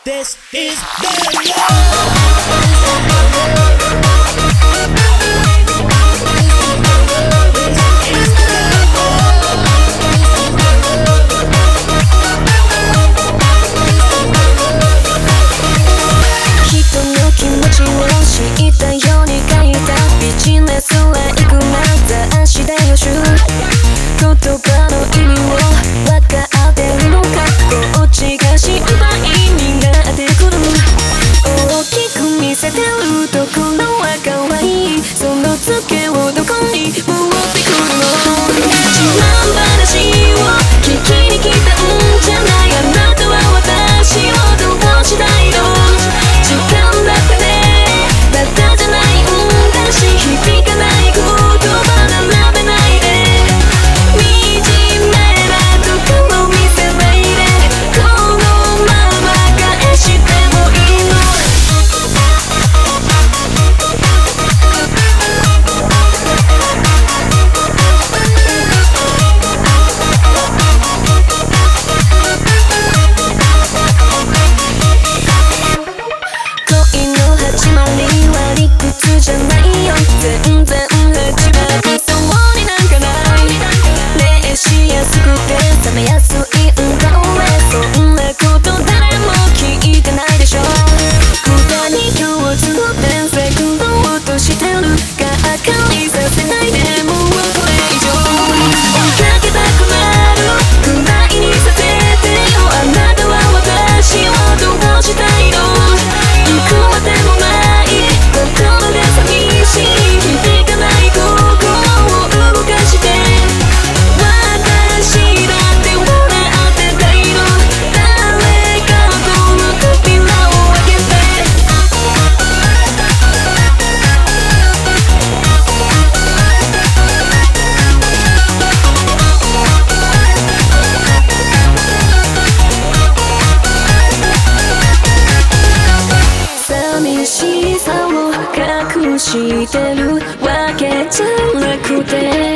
This is the love. 人の気持ちを知ったように書いたビジネスライクな雑誌で予習言葉の意味を分かってるのかこっちが心配になってくる大きく見せてるところは可愛いそのツケをどこに持ってくるの自慢話を聞きに来たんじゃないあなたは私をどうしたいの時間だってねまだじゃないんだし響かない言葉並べないで惨めなところ見せないでこのまま返してもいいの恋の始まりは理屈じゃないよ全然始まりそうになんかない熱しやすくて冷めやすいんだ俺そんなこと誰も聞いてないでしょ無駄に共通点セクロうとしてるがっかりさせないでもうこれ以上追いかけたくなるくらいにさせてよあなたは私をどうしたいのいくまでもない心で寂しい響かない心を動かして私だって笑ってたいの誰かこの扉を開けて寂しさを隠してるわけじゃなくて